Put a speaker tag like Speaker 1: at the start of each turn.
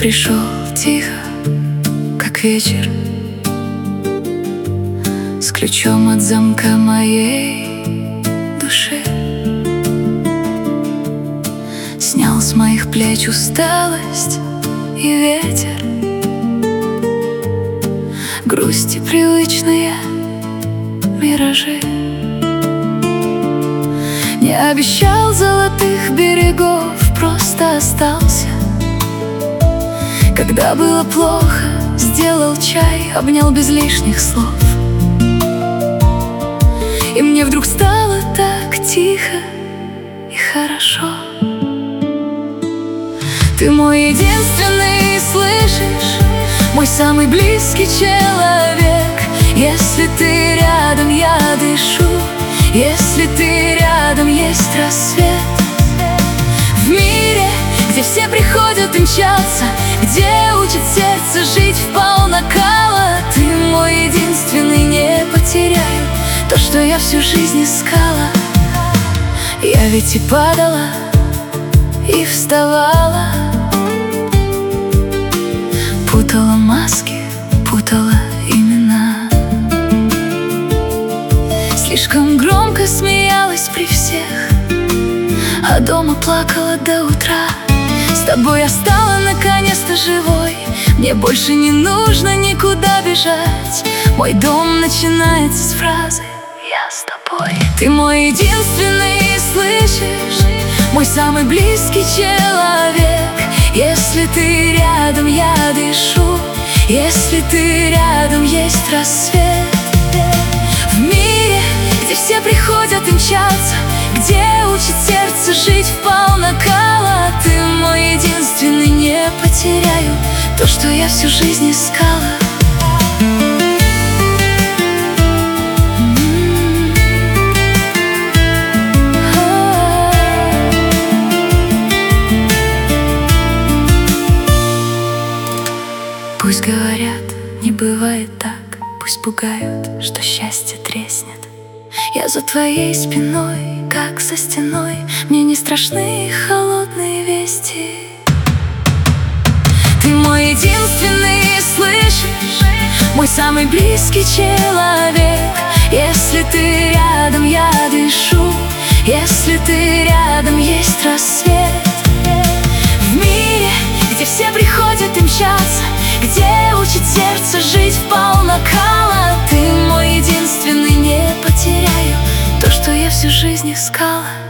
Speaker 1: пришел тихо, как вечер, с ключом от замка моей души. Снял с моих плеч усталость и ветер, грусти привычные миражи. Не обещал золотых берегов, просто остался. Когда было плохо, сделал чай, обнял без лишних слов. И мне вдруг стало так тихо и хорошо. Ты мой единственный, слышишь, мой самый близкий человек. Если ты рядом, я дышу. Если ты рядом, есть рассвет. В мире, где все приходят и мчатся, где учат сердце жить вполнакала, ты мой единственный, не потеряю то, что я всю жизнь искала. Я ведь и падала, и вставала, путала маски, путала имена. Слишком громко смеялась при всех, а дома плакала до утра. С тобой я стала наконец-то живой. Мне больше не нужно никуда бежать. Мой дом начинается с фразы «Я с тобой». Ты мой единственный, слышишь, мой самый близкий человек. Если ты рядом, я дышу. Если ты рядом, есть рассвет. В мире, где все приходят и мчатся, где учат сердце жить вполнакала, ты мой единственный, не потеряю то, что я всю жизнь искала. Пусть говорят, не бывает так, пусть пугают, что счастье треснет. Я за твоей спиной, как за стеной, мне не страшны холодные вести. Ты мой единственный, слышишь, мой самый близкий человек. Если ты рядом, я дышу. Если ты рядом, есть рассвет. В мире, где все приходят и мчатся, где учат сердце жить вполнакала, ты мой единственный, не потеряю то, что я всю жизнь искала.